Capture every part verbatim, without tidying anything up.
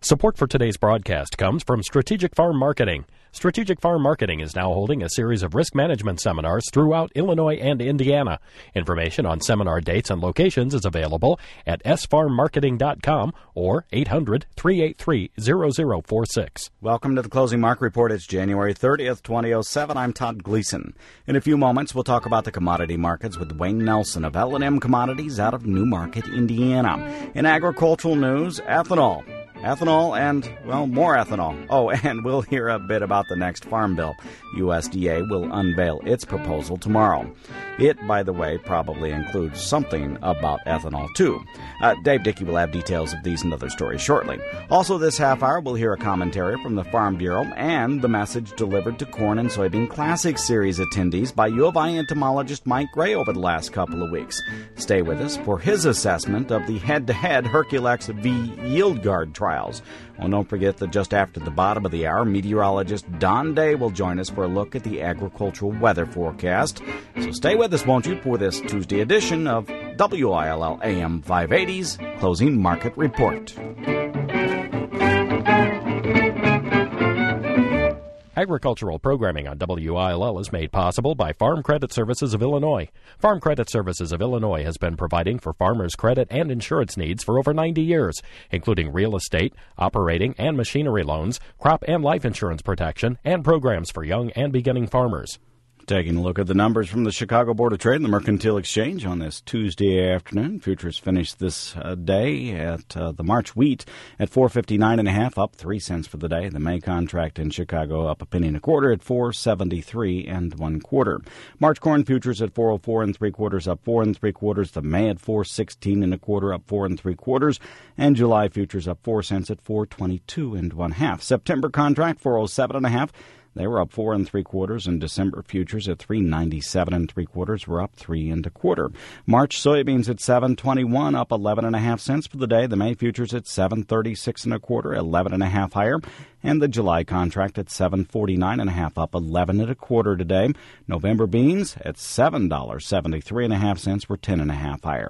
Support for today's broadcast comes from Strategic Farm Marketing. Strategic Farm Marketing is now holding a series of risk management seminars throughout Illinois and Indiana. Information on seminar dates and locations is available at s farm marketing dot com or eight hundred, three eight three, zero zero four six. Welcome to the Closing Market Report. It's January thirtieth, twenty oh seven. I'm Todd Gleason. In a few moments, we'll talk about the commodity markets with Wayne Nelson of L and M Commodities out of Newmarket, Indiana. In agricultural news, ethanol. Ethanol and, well, more ethanol. Oh, and we'll hear a bit about the next farm bill. U S D A will unveil its proposal tomorrow. It, by the way, probably includes something about ethanol, too. Uh, Dave Dickey will have details of these and other stories shortly. Also this half hour, we'll hear a commentary from the Farm Bureau and the message delivered to Corn and Soybean Classic Series attendees by U of I entomologist Mike Gray over the last couple of weeks. Stay with us for his assessment of the head-to-head Herculex V Yield Guard trials. Well, don't forget that just after the bottom of the hour, meteorologist Don Day will join us for a look at the agricultural weather forecast. So stay with us, won't you, for this Tuesday edition of W I L L A M five eighty's Closing Market Report. Agricultural programming on W I L L is made possible by Farm Credit Services of Illinois. Farm Credit Services of Illinois has been providing for farmers' credit and insurance needs for over ninety years, including real estate, operating and machinery loans, crop and life insurance protection, and programs for young and beginning farmers. Taking a look at the numbers from the Chicago Board of Trade and the Mercantile Exchange on this Tuesday afternoon. Futures finished this uh, day at uh, the March wheat at four fifty-nine and a half, up three cents for the day. The May contract in Chicago up a penny and a quarter at four seventy-three and one quarter. March corn futures at four oh four and three quarters, up four and three quarters. The May at four sixteen and a quarter, up four and three quarters. And July futures up four cents at four twenty-two and one half. September contract four oh seven and a half. They were up four and three quarters, and December futures at three ninety-seven and three quarters were up three and a quarter. March soybeans at seven twenty-one, up eleven and a half cents for the day. The May futures at seven thirty-six and a quarter, eleven and a half higher, and the July contract at seven forty-nine and a half, up eleven and a quarter today. November beans at seven seventy-three and a half cents, were ten and a half higher.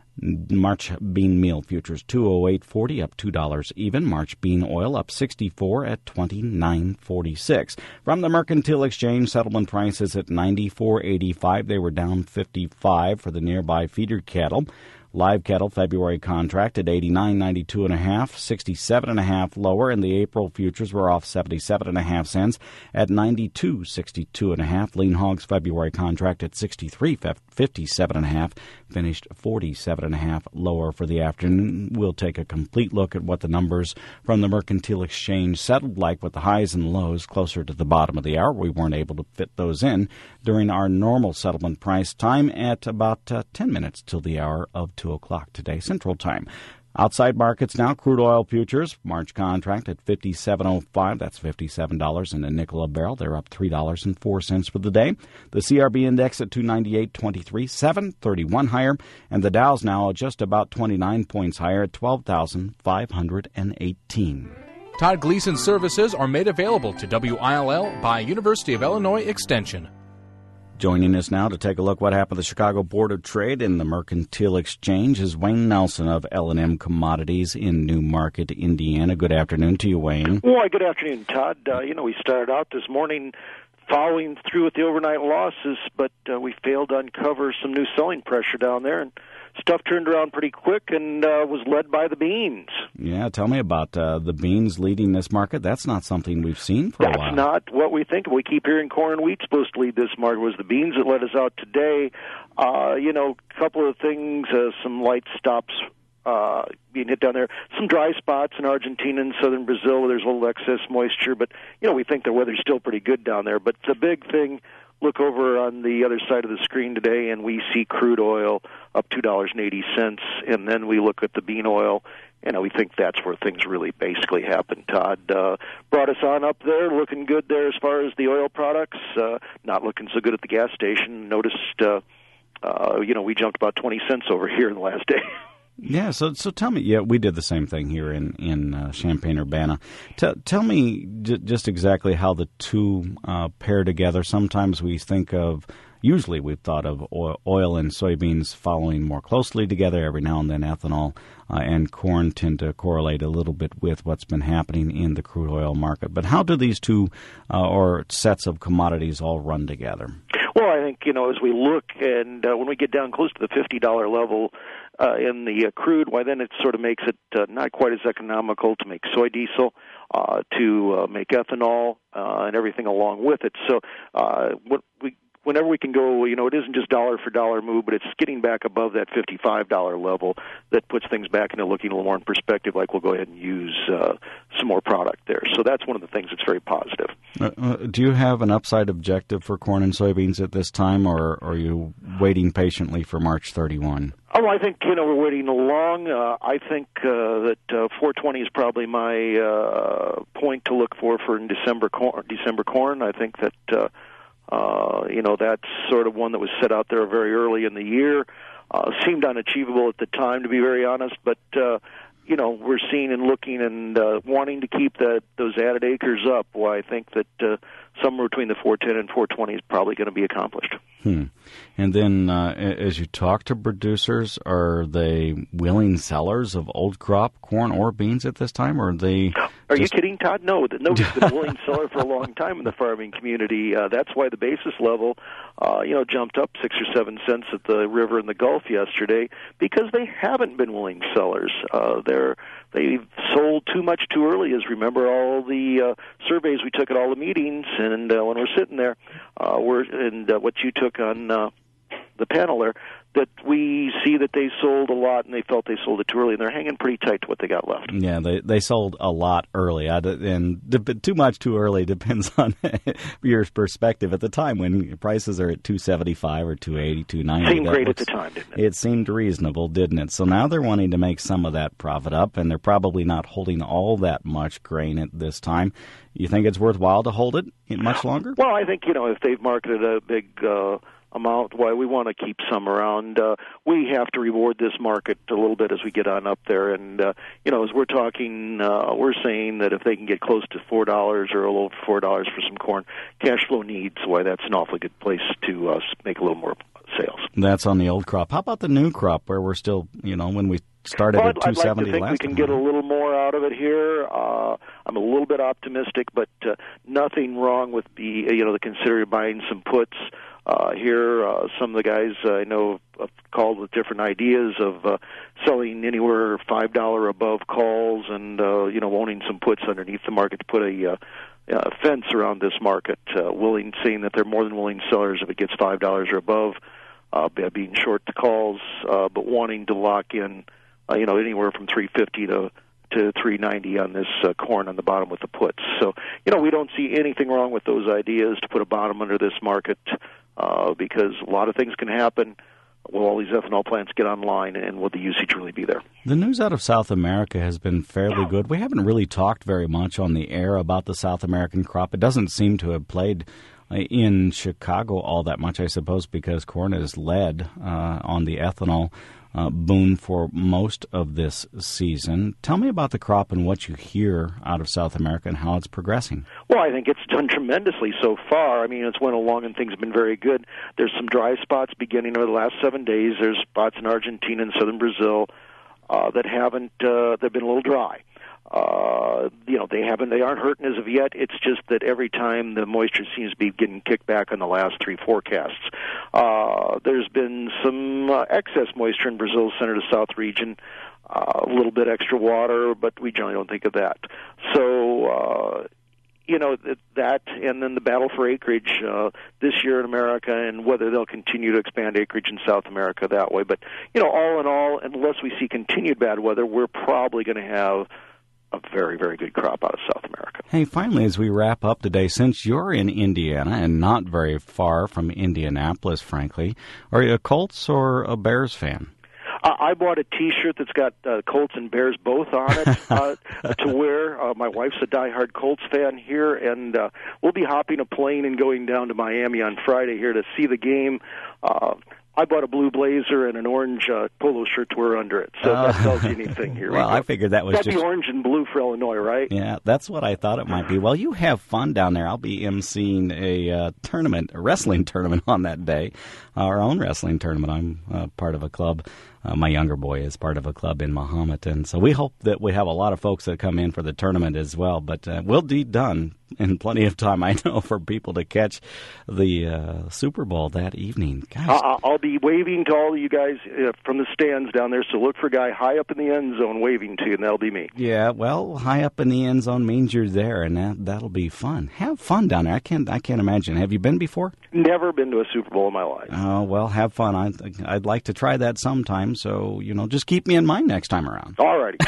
March bean meal futures two oh eight forty, up two dollars even. March bean oil up sixty-four at twenty-nine forty-six. From the Mercantile Exchange, settlement prices at ninety-four eighty-five. They were down fifty-five for the nearby feeder cattle. Live cattle February contract at eighty-nine ninety-two and a half, sixty-seven and a half lower, and the April futures were off seventy-seven and a half cents at ninety-two sixty-two and a half. Lean hogs February contract at sixty-three fifty-seven and a half, finished forty-seven and a half lower for the afternoon. We'll take a complete look at what the numbers from the Mercantile Exchange settled like with the highs and lows closer to the bottom of the hour. We weren't able to fit those in during our normal settlement price time at about uh, ten minutes till the hour of two o'clock today, Central Time. Outside markets now, crude oil futures, March contract at fifty-seven oh five. That's fifty-seven dollars and a nickel a barrel. They're up three dollars and four cents for the day. The C R B index at two ninety-eight twenty-three, seven thirty-one higher. And the Dow's now just about twenty-nine points higher at twelve thousand five hundred eighteen. Todd Gleason services are made available to W I L L by University of Illinois Extension. Joining us now to take a look what happened at the Chicago Board of Trade and the Mercantile Exchange is Wayne Nelson of L and M Commodities in Newmarket, Indiana. Good afternoon to you, Wayne. Well, good afternoon, Todd. Uh, you know, we started out this morning following through with the overnight losses, but uh, we failed to uncover some new selling pressure down there, and stuff turned around pretty quick and uh, was led by the beans. Yeah, tell me about uh, the beans leading this market. That's not something we've seen for That's a while. That's not what we think. We keep hearing corn and wheat supposed to lead this market. It was the beans that led us out today. Uh, you know, a couple of things, uh, some light stops uh, being hit down there. Some dry spots in Argentina and southern Brazil where there's a little excess moisture. But, you know, we think the weather's still pretty good down there. But the big thing, look over on the other side of the screen today, and we see crude oil up two dollars and eighty cents, and then we look at the bean oil, and we think that's where things really basically happened. Todd uh, brought us on up there, looking good there as far as the oil products, uh, not looking so good at the gas station. Noticed, uh, uh, you know, we jumped about twenty cents over here in the last day. Yeah, so so tell me, yeah, we did the same thing here in in uh, Champaign-Urbana. T- tell me j- just exactly how the two uh, pair together. Sometimes we think of usually we've thought of oil, oil and soybeans following more closely together. Every now and then ethanol uh, and corn tend to correlate a little bit with what's been happening in the crude oil market. But how do these two uh, or sets of commodities all run together? Well, I think, you know, as we look and uh, when we get down close to the fifty dollars level uh, in the uh, crude, why then it sort of makes it uh, not quite as economical to make soy diesel, uh, to uh, make ethanol, uh, and everything along with it. So uh, what we whenever we can go, you know, it isn't just dollar for dollar move, but it's getting back above that fifty-five dollars level that puts things back into looking a little more in perspective, like we'll go ahead and use uh, some more product there. So that's one of the things that's very positive. Uh, uh, do you have an upside objective for corn and soybeans at this time, or, or are you waiting patiently for March thirty-first? Oh, I think, you know, we're waiting along. Uh, I think uh, that uh, four twenty is probably my uh, point to look for for in December corn. December corn. I think that, uh, uh, you know, that's sort of one that was set out there very early in the year. Uh, seemed unachievable at the time, to be very honest, but, uh, you know, we're seeing and looking and uh, wanting to keep that those added acres up. Well, I think that uh, somewhere between the four ten and four twenty is probably going to be accomplished. Hmm. And then uh, as you talk to producers, are they willing sellers of old crop corn or beans at this time, or are they... Are just... you kidding, Todd? No, nobody's been a willing seller for a long time in the farming community. Uh, that's why the basis level, uh, you know, jumped up six or seven cents at the river in the Gulf yesterday, because they haven't been willing sellers. Uh, they're they've sold too much too early. As remember all the uh, surveys we took at all the meetings, and uh, when we're sitting there, uh, we're and uh, what you took on uh, the panel there, that we see that they sold a lot and they felt they sold it too early, and they're hanging pretty tight to what they got left. Yeah, they they sold a lot early, and too much too early depends on your perspective at the time when prices are at two seventy-five or two eighty, two ninety. Seemed great looks, at the time, didn't it? It seemed reasonable, didn't it? So now they're wanting to make some of that profit up, and they're probably not holding all that much grain at this time. You think it's worthwhile to hold it much longer? Well, I think, you know, if they've marketed a big uh, amount, why we want to keep some around. Uh, we have to reward this market a little bit as we get on up there. And, uh, you know, as we're talking, uh, we're saying that if they can get close to four dollars or a little over four dollars for some corn, cash flow needs, why that's an awfully good place to uh, make a little more sales. That's on the old crop. How about the new crop, where we're still, you know, when we started well, at two seventy last I'd like to think we can get a little more out of it here. Uh, I'm a little bit optimistic, but uh, nothing wrong with the, you know, the consider buying some puts. Uh, here, uh, some of the guys uh, I know have called with different ideas of uh, selling anywhere five dollars above calls and, uh, you know, owning some puts underneath the market to put a uh, uh, fence around this market, uh, willing, saying that they're more than willing sellers if it gets five dollars or above, uh, being short the calls, uh, but wanting to lock in, uh, you know, anywhere from three fifty to to three ninety on this uh, corn on the bottom with the puts. So, you know, we don't see anything wrong with those ideas to put a bottom under this market, uh, because a lot of things can happen. Will all these ethanol plants get online, and will the usage really be there? The news out of South America has been fairly good. We haven't really talked very much on the air about the South American crop. It doesn't seem to have played in Chicago all that much, I suppose, because corn has led uh, on the ethanol uh, boom for most of this season. Tell me about the crop and what you hear out of South America and how it's progressing. Well, I think it's done tremendously so far. I mean, it's went along and things have been very good. There's some dry spots beginning over the last seven days. There's spots in Argentina and southern Brazil uh, that haven't, uh, they've been a little dry. Uh, you know, they haven't, they aren't hurting as of yet. It's just that every time the moisture seems to be getting kicked back on the last three forecasts. Uh, there's been some uh, excess moisture in Brazil's center to south region, uh, a little bit extra water, but we generally don't think of that. So, uh, you know, that, and then the battle for acreage uh, this year in America, and whether they'll continue to expand acreage in South America that way. But, you know, all in all, unless we see continued bad weather, we're probably going to have a very, very good crop out of South America. Hey, finally, as we wrap up today, since you're in Indiana and not very far from Indianapolis, frankly, are you a Colts or a Bears fan? Uh, I bought a T-shirt that's got uh, Colts and Bears both on it uh, to wear. Uh, my wife's a diehard Colts fan here, and uh, we'll be hopping a plane and going down to Miami on Friday here to see the game. Uh, I bought a blue blazer and an orange uh, polo shirt to wear under it. So uh, that tells you anything here. Well, I figured that was That'd just... be orange and blue for Illinois, right? Yeah, that's what I thought it might be. Well, you have fun down there. I'll be emceeing a uh, tournament, a wrestling tournament on that day, our own wrestling tournament. I'm uh, part of a club. Uh, my younger boy is part of a club in Mahomet, and so we hope that we have a lot of folks that come in for the tournament as well. But uh, we'll be done in plenty of time, I know, for people to catch the uh, Super Bowl that evening. Guys. Uh, I'll be waving to all of you guys uh, from the stands down there, so look for a guy high up in the end zone waving to you, and that'll be me. Yeah, well, high up in the end zone means you're there, and that, that'll be fun. Have fun down there. I can't, I can't imagine. Have you been before? Never been to a Super Bowl in my life. Oh, well, have fun. I, I'd like to try that sometime, so, you know, just keep me in mind next time around. All righty.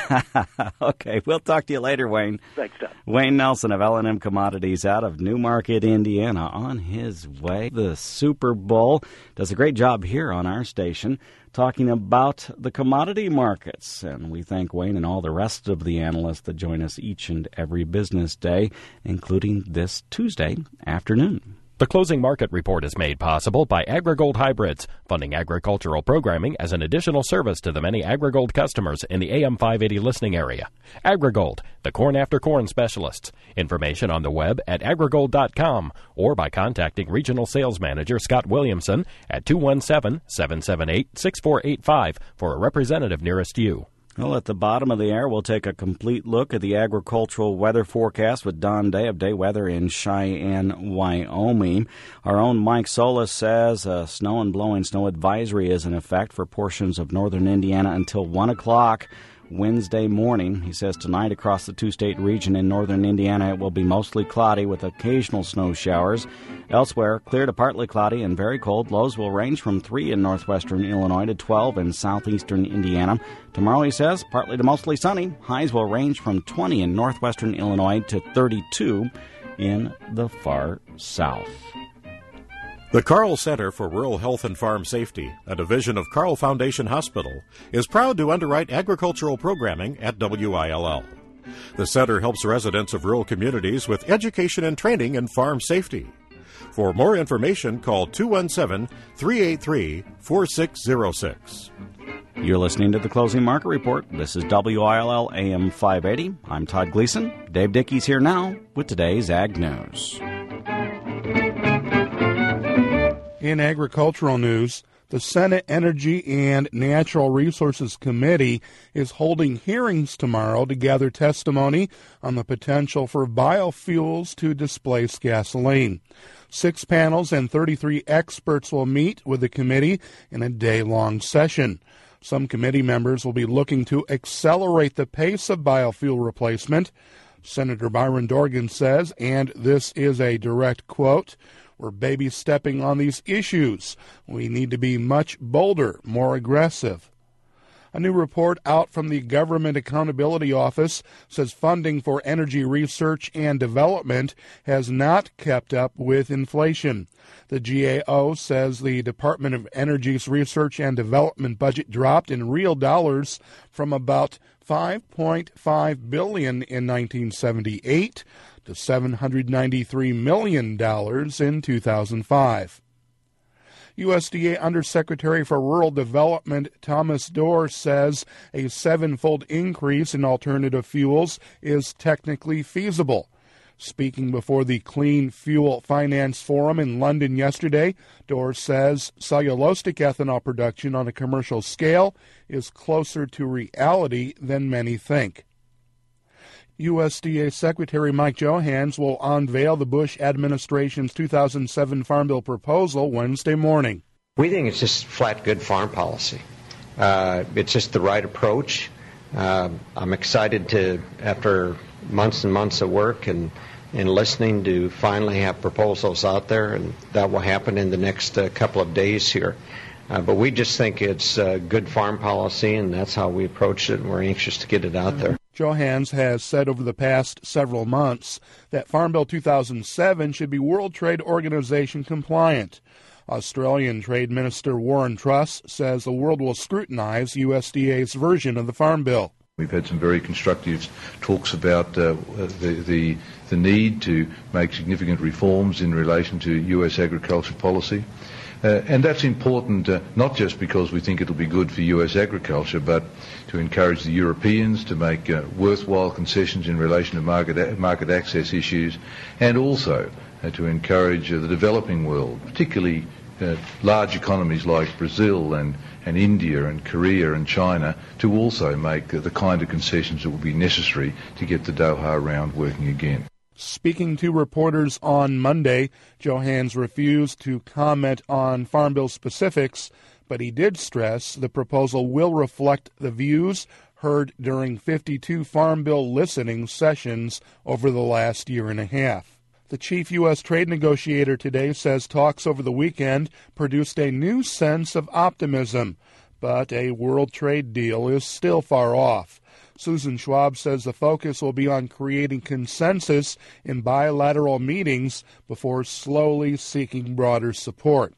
Okay, we'll talk to you later, Wayne. Thanks, Tom. Wayne Nelson of L and M Commodities out of Newmarket, Indiana, on his way. The Super Bowl does a great job here on our station talking about the commodity markets. And we thank Wayne and all the rest of the analysts that join us each and every business day, including this Tuesday afternoon. The closing market report is made possible by AgriGold Hybrids, funding agricultural programming as an additional service to the many AgriGold customers in the A M five eighty listening area. AgriGold, the corn after corn specialists. Information on the web at agrigold dot com or by contacting Regional Sales Manager Scott Williamson at two one seven, seven seven eight, six four eight five for a representative nearest you. Well, at the bottom of the hour, we'll take a complete look at the agricultural weather forecast with Don Day of Day Weather in Cheyenne, Wyoming. Our own Mike Solis says a snow and blowing snow advisory is in effect for portions of northern Indiana until one o'clock Wednesday morning. He says tonight across the two-state region in northern Indiana, it will be mostly cloudy with occasional snow showers. Elsewhere, clear to partly cloudy and very cold. Lows will range from three in northwestern Illinois to twelve in southeastern Indiana. Tomorrow, he says, partly to mostly sunny. Highs will range from twenty in northwestern Illinois to thirty-two in the far south. The Carle Center for Rural Health and Farm Safety, a division of Carle Foundation Hospital, is proud to underwrite agricultural programming at W I L L. The center helps residents of rural communities with education and training in farm safety. For more information, call two one seven, three eight three, four six zero six. You're listening to the Closing Market Report. This is W I L L A M five eighty. I'm Todd Gleason. Dave Dickey's here now with today's Ag News. In agricultural news, the Senate Energy and Natural Resources Committee is holding hearings tomorrow to gather testimony on the potential for biofuels to displace gasoline. Six panels and thirty-three experts will meet with the committee in a day-long session. Some committee members will be looking to accelerate the pace of biofuel replacement. Senator Byron Dorgan says, and this is a direct quote, "We're baby stepping on these issues. We need to be much bolder, more aggressive." A new report out from the Government Accountability Office says funding for energy research and development has not kept up with inflation. The G A O says the Department of Energy's research and development budget dropped in real dollars from about five point five billion dollars in nineteen seventy-eight to seven hundred ninety-three million dollars in two thousand five. U S D A Undersecretary for Rural Development Thomas Dorr says a seven-fold increase in alternative fuels is technically feasible. Speaking before the Clean Fuel Finance Forum in London yesterday, Dorr says cellulosic ethanol production on a commercial scale is closer to reality than many think. U S D A Secretary Mike Johanns will unveil the Bush administration's two thousand seven Farm Bill proposal Wednesday morning. We think it's just flat good farm policy. Uh, it's just the right approach. Uh, I'm excited to, after months and months of work and, and listening, to finally have proposals out there, and that will happen in the next uh, couple of days here. Uh, but we just think it's uh, good farm policy, and that's how we approach it, and we're anxious to get it out there. Johanns has said over the past several months that Farm Bill two thousand seven should be World Trade Organization compliant. Australian Trade Minister Warren Truss says the world will scrutinize U S D A's version of the Farm Bill. We've had some very constructive talks about uh, the, the the need to make significant reforms in relation to U S agriculture policy. Uh, and that's important uh, not just because we think it'll be good for U S agriculture, but to encourage the Europeans to make uh, worthwhile concessions in relation to market, a- market access issues, and also uh, to encourage uh, the developing world, particularly uh, large economies like Brazil and, and India and Korea and China, to also make uh, the kind of concessions that will be necessary to get the Doha round working again. Speaking to reporters on Monday, Johanns refused to comment on Farm Bill specifics, but he did stress the proposal will reflect the views heard during fifty-two Farm Bill listening sessions over the last year and a half. The chief U S trade negotiator today says talks over the weekend produced a new sense of optimism, but a world trade deal is still far off. Susan Schwab says the focus will be on creating consensus in bilateral meetings before slowly seeking broader support.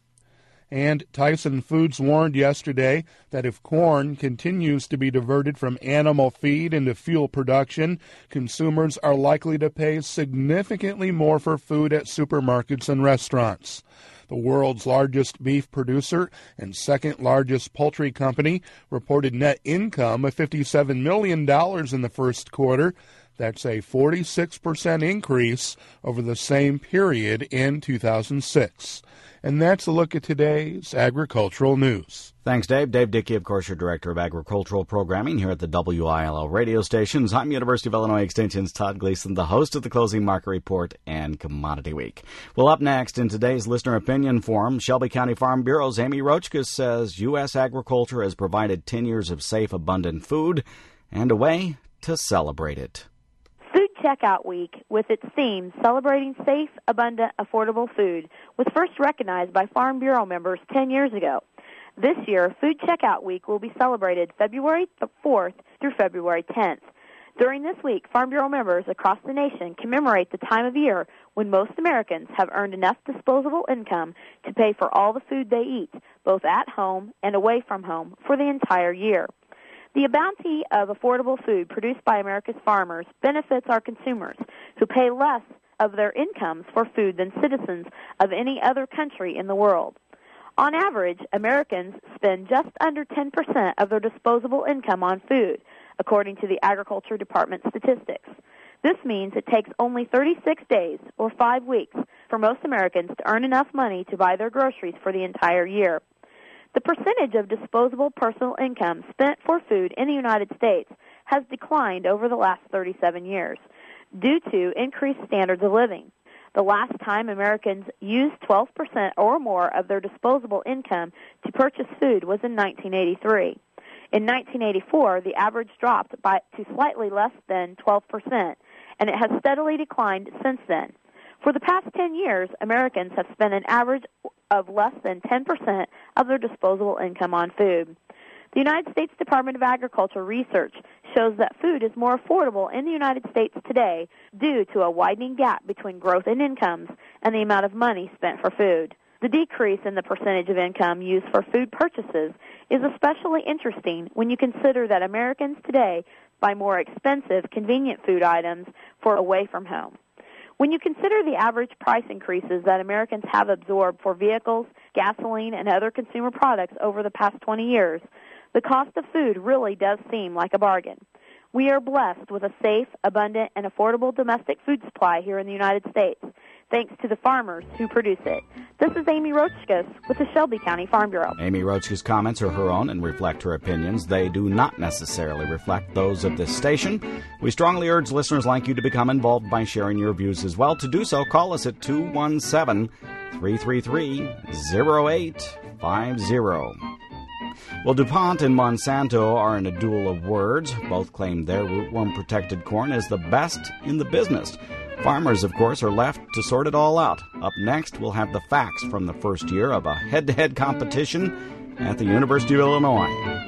And Tyson Foods warned yesterday that if corn continues to be diverted from animal feed into fuel production, consumers are likely to pay significantly more for food at supermarkets and restaurants. The world's largest beef producer and second largest poultry company reported net income of fifty-seven million dollars in the first quarter. That's a forty-six percent increase over the same period in two thousand six. And that's a look at today's agricultural news. Thanks, Dave. Dave Dickey, of course, your Director of Agricultural Programming here at the W I L L radio stations. I'm University of Illinois Extension's Todd Gleason, the host of the Closing Market Report and Commodity Week. Well, up next in today's Listener Opinion Forum, Shelby County Farm Bureau's Amy Rochka says U S agriculture has provided ten years of safe, abundant food and a way to celebrate it. Food Checkout Week, with its theme celebrating safe, abundant, affordable food, was first recognized by Farm Bureau members ten years ago. This year, Food Checkout Week will be celebrated February fourth through February tenth. During this week, Farm Bureau members across the nation commemorate the time of year when most Americans have earned enough disposable income to pay for all the food they eat, both at home and away from home, for the entire year. The bounty of affordable food produced by America's farmers benefits our consumers, who pay less of their incomes for food than citizens of any other country in the world. On average, Americans spend just under ten percent of their disposable income on food, according to the Agriculture Department statistics. This means it takes only thirty-six days, or five weeks, for most Americans to earn enough money to buy their groceries for the entire year. The percentage of disposable personal income spent for food in the United States has declined over the last thirty-seven years due to increased standards of living. The last time Americans used twelve percent or more of their disposable income to purchase food was in nineteen eighty-three. In nineteen eighty-four, the average dropped by to slightly less than twelve percent, and it has steadily declined since then. For the past ten years, Americans have spent an average of less than ten percent of their disposable income on food. The United States Department of Agriculture research shows that food is more affordable in the United States today due to a widening gap between growth in incomes and the amount of money spent for food. The decrease in the percentage of income used for food purchases is especially interesting when you consider that Americans today buy more expensive, convenient food items for away from home. When you consider the average price increases that Americans have absorbed for vehicles, gasoline, and other consumer products over the past twenty years, the cost of food really does seem like a bargain. We are blessed with a safe, abundant, and affordable domestic food supply here in the United States, thanks to the farmers who produce it. This is Amy Rochkas with the Shelby County Farm Bureau. Amy Rochka's comments are her own and reflect her opinions. They do not necessarily reflect those of this station. We strongly urge listeners like you to become involved by sharing your views as well. To do so, call us at two one seven, three three three, zero eight five zero. Well, DuPont and Monsanto are in a duel of words. Both claim their rootworm-protected corn is the best in the business. Farmers, of course, are left to sort it all out. Up next, we'll have the facts from the first year of a head-to-head competition at the University of Illinois.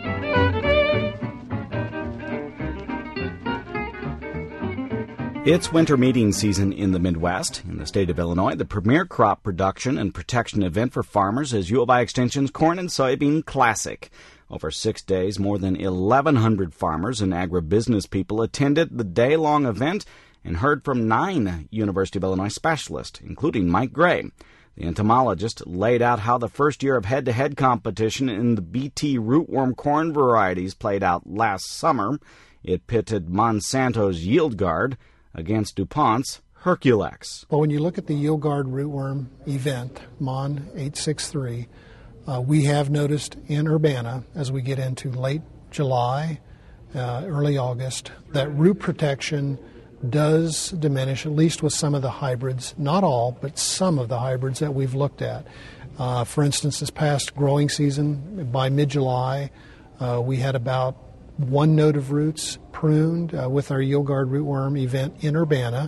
It's winter meeting season in the Midwest. In the state of Illinois, the premier crop production and protection event for farmers is U of I Extension's Corn and Soybean Classic. Over six days, more than eleven hundred farmers and agribusiness people attended the day-long event and heard from nine University of Illinois specialists, including Mike Gray. The entomologist laid out how the first year of head-to-head competition in the B T rootworm corn varieties played out last summer. It pitted Monsanto's Yield Guard against DuPont's Herculex. Well, when you look at the Yield Guard rootworm event, Mon eight sixty-three, uh, we have noticed in Urbana, as we get into late July, uh, early August, that root protection does diminish, at least with some of the hybrids, not all, but some of the hybrids that we've looked at. Uh, for instance, this past growing season, by mid-July, uh, we had about one node of roots pruned uh, with our Yield Guard rootworm event in Urbana.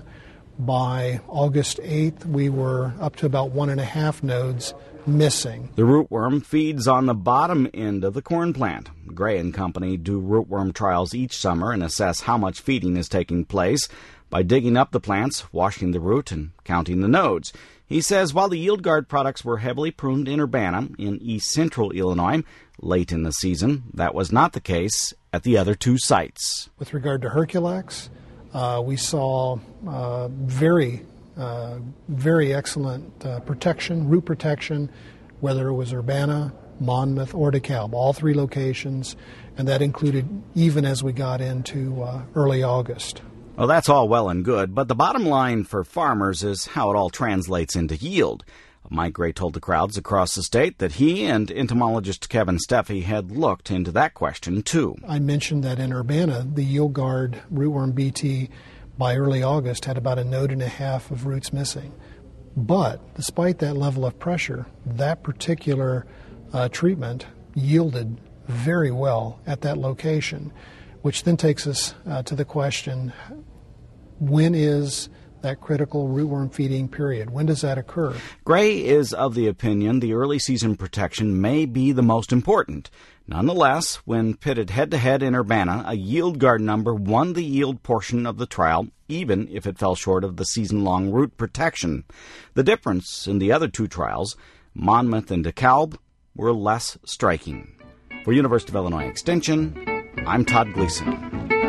By August eighth, we were up to about one and a half nodes missing. The rootworm feeds on the bottom end of the corn plant. Gray and Company do rootworm trials each summer and assess how much feeding is taking place by digging up the plants, washing the root, and counting the nodes. He says while the Yield Guard products were heavily pruned in Urbana in east central Illinois late in the season, that was not the case at the other two sites. With regard to Herculex, uh, we saw uh, very, uh, very excellent uh, protection, root protection, whether it was Urbana, Monmouth, or DeKalb, all three locations, and that included even as we got into uh, early August. Well, that's all well and good, but the bottom line for farmers is how it all translates into yield. Mike Gray told the crowds across the state that he and entomologist Kevin Steffi had looked into that question, too. I mentioned that in Urbana, the Yield Guard rootworm B T by early August had about a node and a half of roots missing. But despite that level of pressure, that particular uh, treatment yielded very well at that location, which then takes us uh, to the question, when is that critical rootworm feeding period? When does that occur? Gray is of the opinion the early season protection may be the most important. Nonetheless, when pitted head-to-head in Urbana, a Yield Guard number won the yield portion of the trial, even if it fell short of the season-long root protection. The difference in the other two trials, Monmouth and DeKalb, were less striking. For University of Illinois Extension, I'm Todd Gleason.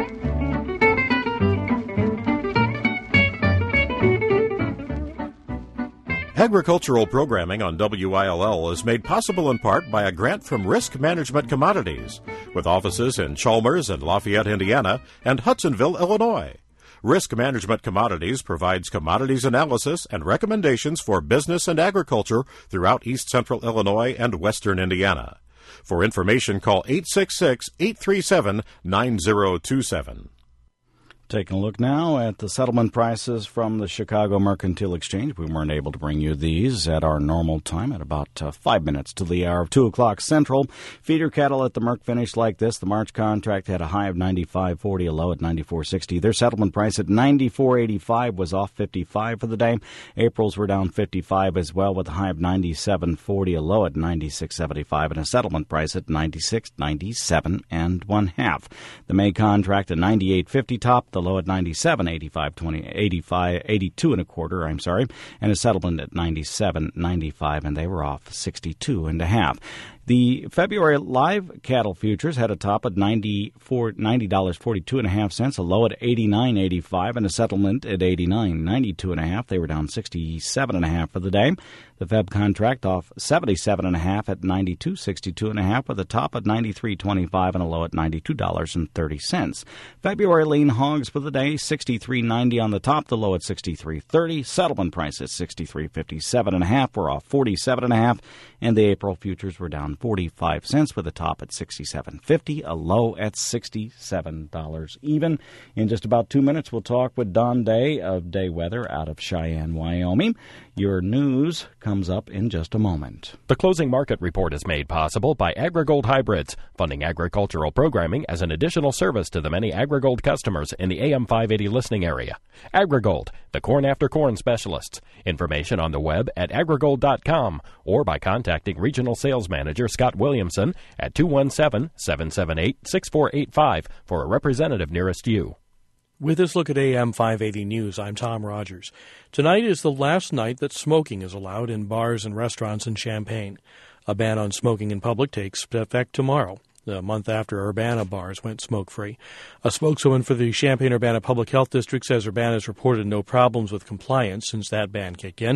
Agricultural programming on W I L L is made possible in part by a grant from Risk Management Commodities, with offices in Chalmers and Lafayette, Indiana, and Hudsonville, Illinois. Risk Management Commodities provides commodities analysis and recommendations for business and agriculture throughout east central Illinois and western Indiana. For information, call eight six six, eight three seven, nine zero two seven. Taking a look now at the settlement prices from the Chicago Mercantile Exchange. We weren't able to bring you these at our normal time at about uh, five minutes to the hour of two o'clock Central. Feeder cattle at the Merc finished like this. The March contract had a high of ninety-five forty, a low at ninety-four sixty. Their settlement price at ninety-four eighty-five was off fifty-five for the day. April's were down fifty-five as well, with a high of ninety-seven forty, a low at ninety-six seventy-five, and a settlement price at ninety-six ninety-seven and one half. The May contract at ninety-eight fifty top, the low at ninety-seven eighty-five twenty, eighty-five eighty-two and a quarter, I'm sorry, and a settlement at ninety-seven ninety-five, and they were off sixty-two and a half. The February live cattle futures had a top at ninety-four, ninety dollars forty-two and a half cents, a low at eighty-nine eighty-five, and a settlement at eighty-nine ninety-two and a half. They were down sixty-seven and a half for the day. The Feb contract off seventy-seven and a half at ninety-two sixty-two and a half, with a top at ninety-three twenty-five and a low at ninety-two dollars and thirty cents. February lean hogs for the day, sixty-three ninety on the top, the low at sixty-three thirty. Settlement price at sixty-three fifty-seven and a half. We're off forty-seven and a half, and the April futures were down forty-five cents with a top at sixty-seven fifty, a low at sixty-seven dollars even. In just about two minutes, we'll talk with Don Day of Day Weather out of Cheyenne, Wyoming. Your news comes up in just a moment. The closing market report is made possible by AgriGold Hybrids, funding agricultural programming as an additional service to the many AgriGold customers in the A M five eighty listening area. AgriGold, the corn after corn specialists. Information on the web at agrigold dot com or by contacting Regional Sales Manager Scott Williamson at two one seven, seven seven eight, six four eight five for a representative nearest you. With this look at A M five eighty News, I'm Tom Rogers. Tonight is the last night that smoking is allowed in bars and restaurants in Champaign. A ban on smoking in public takes effect tomorrow, the month after Urbana bars went smoke-free. A spokeswoman for the Champaign-Urbana Public Health District says Urbana has reported no problems with compliance since that ban kicked in.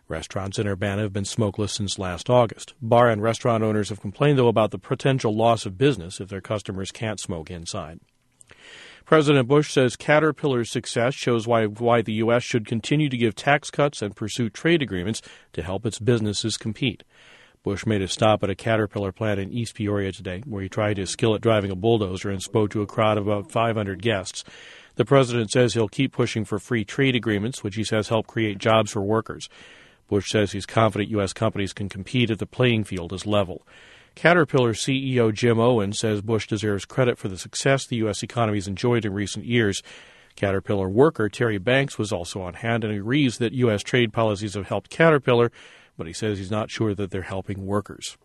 Restaurants in Urbana have been smokeless since last August. Bar and restaurant owners have complained, though, about the potential loss of business if their customers can't smoke inside. President Bush says Caterpillar's success shows why, why the U S should continue to give tax cuts and pursue trade agreements to help its businesses compete. Bush made a stop at a Caterpillar plant in East Peoria today, where he tried his skill at driving a bulldozer and spoke to a crowd of about five hundred guests. The president says he'll keep pushing for free trade agreements, which he says help create jobs for workers. Bush says he's confident U S companies can compete if the playing field is level. Caterpillar C E O Jim Owen says Bush deserves credit for the success the U S economy has enjoyed in recent years. Caterpillar worker Terry Banks was also on hand and agrees that U S trade policies have helped Caterpillar, but he says he's not sure that they're helping workers.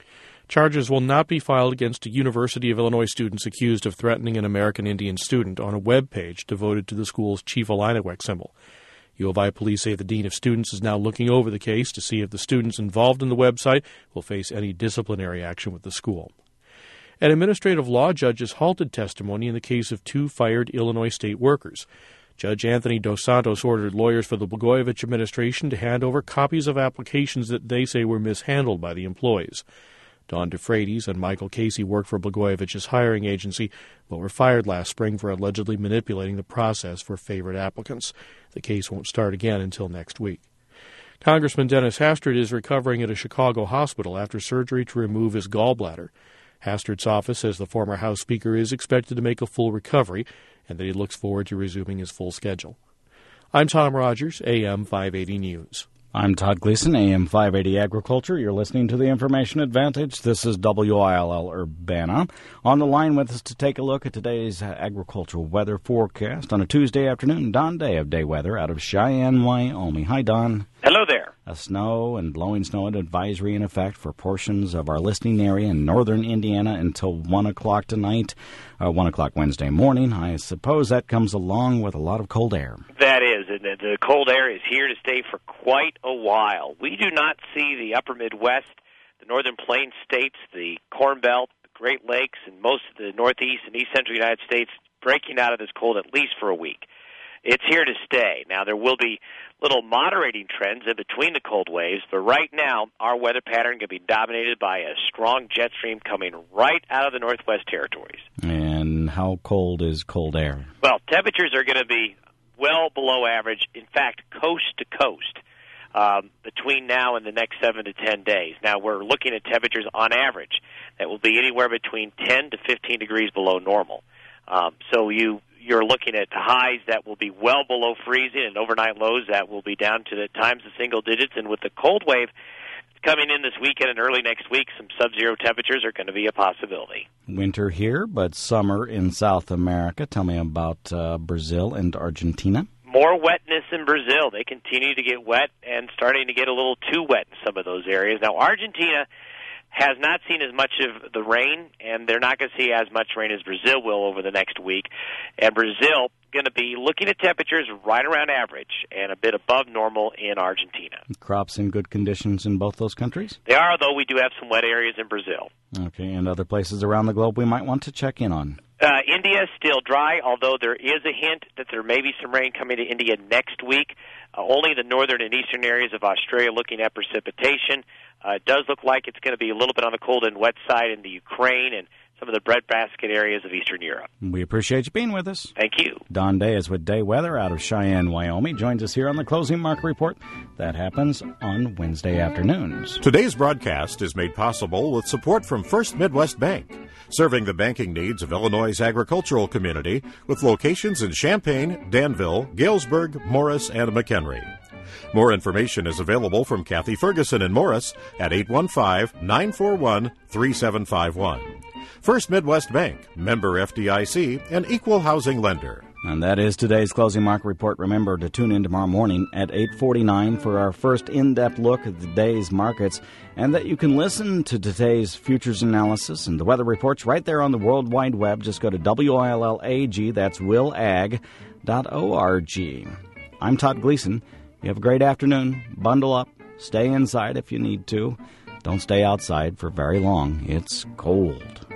Charges will not be filed against a University of Illinois students accused of threatening an American Indian student on a web page devoted to the school's Chief Illiniwek symbol. U of I police say the Dean of Students is now looking over the case to see if the students involved in the website will face any disciplinary action with the school. An administrative law judge has halted testimony in the case of two fired Illinois state workers. Judge Anthony Dos Santos ordered lawyers for the Blagojevich administration to hand over copies of applications that they say were mishandled by the employees. Don DeFreitas and Michael Casey worked for Blagojevich's hiring agency, but were fired last spring for allegedly manipulating the process for favored applicants. The case won't start again until next week. Congressman Dennis Hastert is recovering at a Chicago hospital after surgery to remove his gallbladder. Hastert's office says the former House Speaker is expected to make a full recovery and that he looks forward to resuming his full schedule. I'm Tom Rogers, A M five eighty News. I'm Todd Gleason, A M five eighty Agriculture. You're listening to the Information Advantage. This is W I L L Urbana. On the line with us to take a look at today's agricultural weather forecast on a Tuesday afternoon, Don Day of Day Weather out of Cheyenne, Wyoming. Hi, Don. Hello there. A snow and blowing snow advisory in effect for portions of our listening area in northern Indiana until one o'clock tonight, uh, one o'clock Wednesday morning. I suppose that comes along with a lot of cold air. That is. And the cold air is here to stay for quite a while. We do not see the upper Midwest, the northern plains states, the Corn Belt, the Great Lakes, and most of the northeast and east central United States breaking out of this cold at least for a week. It's here to stay. Now, there will be little moderating trends in between the cold waves, but right now our weather pattern can be dominated by a strong jet stream coming right out of the Northwest Territories. And how cold is cold air? Well, temperatures are going to be well below average, in fact, coast to coast, um, between now and the next seven to ten days. Now, we're looking at temperatures on average that will be anywhere between ten to fifteen degrees below normal. Um, so you, you're looking at highs that will be well below freezing and overnight lows that will be down to the times the single digits. And with the cold wave coming in this weekend and early next week, some sub-zero temperatures are going to be a possibility. Winter here, but summer in South America. Tell me about uh, Brazil and Argentina. More wetness in Brazil. They continue to get wet and starting to get a little too wet in some of those areas. Now, Argentina has not seen as much of the rain, and they're not going to see as much rain as Brazil will over the next week. And Brazil going to be looking at temperatures right around average and a bit above normal in Argentina. Crops in good conditions in both those countries? They are, though we do have some wet areas in Brazil. Okay, and other places around the globe we might want to check in on? Uh, India is still dry, although there is a hint that there may be some rain coming to India next week. Uh, only the northern and eastern areas of Australia looking at precipitation. Uh, it does look like it's going to be a little bit on the cold and wet side in the Ukraine and some of the breadbasket areas of Eastern Europe. We appreciate you being with us. Thank you. Don Day is with Day Weather out of Cheyenne, Wyoming. Joins us here on the Closing Market Report. That happens on Wednesday afternoons. Today's broadcast is made possible with support from First Midwest Bank, serving the banking needs of Illinois' agricultural community with locations in Champaign, Danville, Galesburg, Morris, and McHenry. More information is available from Kathy Ferguson in Morris at eight one five, nine four one, three seven five one. First Midwest Bank, member F D I C, and equal housing lender. And that is today's Closing Market Report. Remember to tune in tomorrow morning at eight forty-nine for our first in-depth look at the day's markets, and that you can listen to today's futures analysis and the weather reports right there on the World Wide Web. Just go to W I L L A G, that's will ag dot org. I'm Todd Gleason. You have a great afternoon. Bundle up. Stay inside if you need to. Don't stay outside for very long. It's cold.